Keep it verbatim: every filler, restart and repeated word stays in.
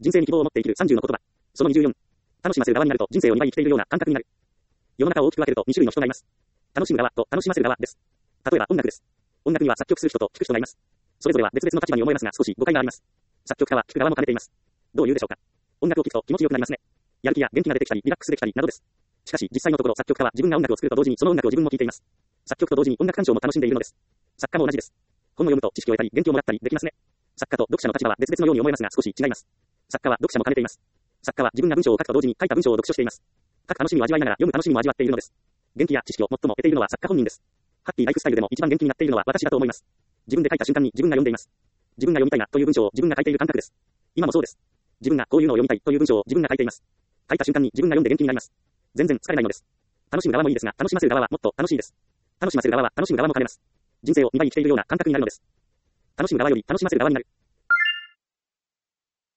人生に希望を持って生きるさんじゅうの言葉。そのにじゅうよん。楽しませる側になると人生をにばい生きているような感覚になる。世の中を大きく分けるとに種類の人がいます。楽しむ側と楽しませる側です。例えば音楽です。音楽には作曲する人と聴く人がいます。それぞれは別々の立場に思えますが少し誤解があります。作曲家は聴く側も兼ねています。どういうでしょうか。音楽を聴くと気持ちよくなりますね。やる気や元気が出てきたりリラックスできたりなどです。しかし実際のところ作曲家は自分が音楽を作ると同時にその音楽を自分も聴いています。作曲と同時に音楽鑑賞も楽しんでいるのです。作家も同じです。本を読むと知識を得たり元気をもらったりできますね。作家と読者の立場は別々のように思えますが少し違います。作家は読者も兼ねています。作家は自分が文章を書くと同時に書いた文章を読書しています。書く楽しみを味わいながら読む楽しみも味わっているのです。元気や知識を最も得ているのは作家本人です。ハッピーライフスタイルでも一番元気になっているのは私だと思います。自分で書いた瞬間に自分が読んでいます。自分が読みたいなという文章を自分が書いている感覚です。今もそうです。自分がこういうのを読みたいという文章を自分が書いています。書いた瞬間に自分が読んで元気になります。全然疲れないのです。楽しむ側もいいですが楽しませる側はもっと楽しいです。楽しませる側は楽しむ側も兼ねます。人生をにばい生きているような感覚になるのです。楽しむ側より楽しませる側になる。